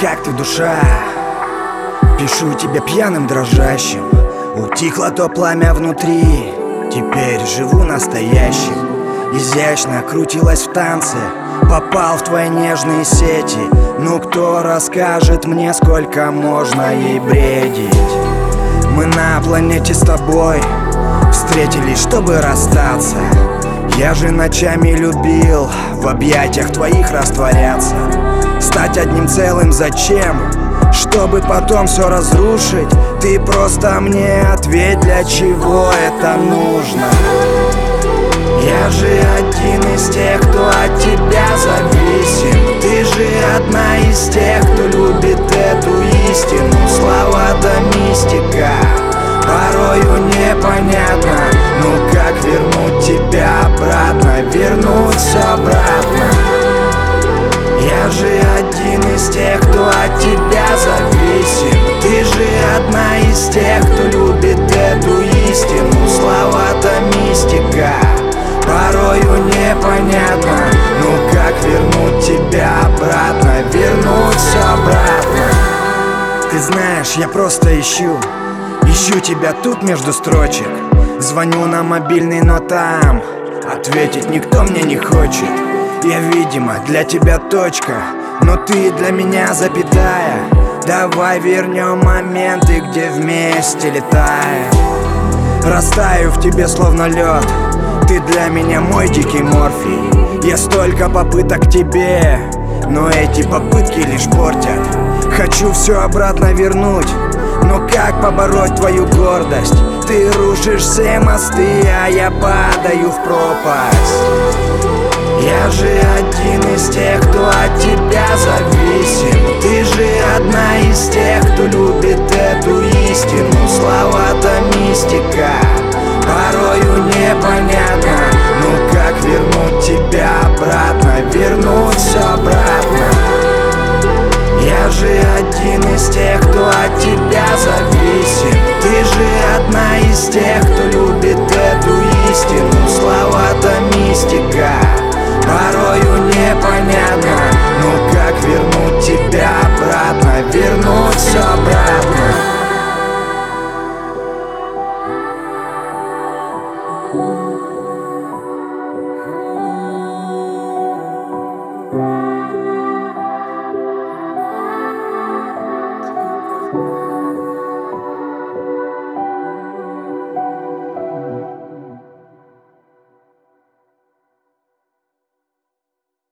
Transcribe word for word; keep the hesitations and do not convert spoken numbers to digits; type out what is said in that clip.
как ты, душа? Пишу тебе пьяным, дрожащим. Утихло то пламя внутри, теперь живу настоящим. Изящно крутилась в танце, попал в твои нежные сети. Ну кто расскажет мне, сколько можно ей бредить? Мы на планете с тобой встретились, чтобы расстаться. Я же ночами любил в объятиях твоих растворяться. Стать одним целым зачем? Чтобы потом все разрушить. Ты просто мне ответь, для чего это нужно? Я же один из тех, кто от тебя зависим. Ты же одна из тех, кто любит эту истину. Слова да мистика, порою непонятно. Ну как вернуть тебя обратно, вернуть все обратно? Я же один из тех, кто от тебя зависим. Ты же одна из тех, кто любит эту истину. Слова-то мистика, порою непонятно. Ну как вернуть тебя обратно, вернуть все обратно? Ты знаешь, я просто ищу, ищу тебя тут между строчек. Звоню на мобильный, но там ответить никто мне не хочет. Я, видимо, для тебя точка, но ты для меня запятая. Давай вернем моменты, где вместе летаем. Растаю в тебе словно лед, ты для меня мой дикий морфий. Я столько попыток к тебе, но эти попытки лишь портят. Хочу все обратно вернуть, но как побороть твою гордость? Ты рушишь все мосты, а я падаю в пропасть. Я же один из тех, кто от тебя зависим. Ты же одна из тех, кто любит эту истину. Слова-то мистика, порою непонятно. Ну как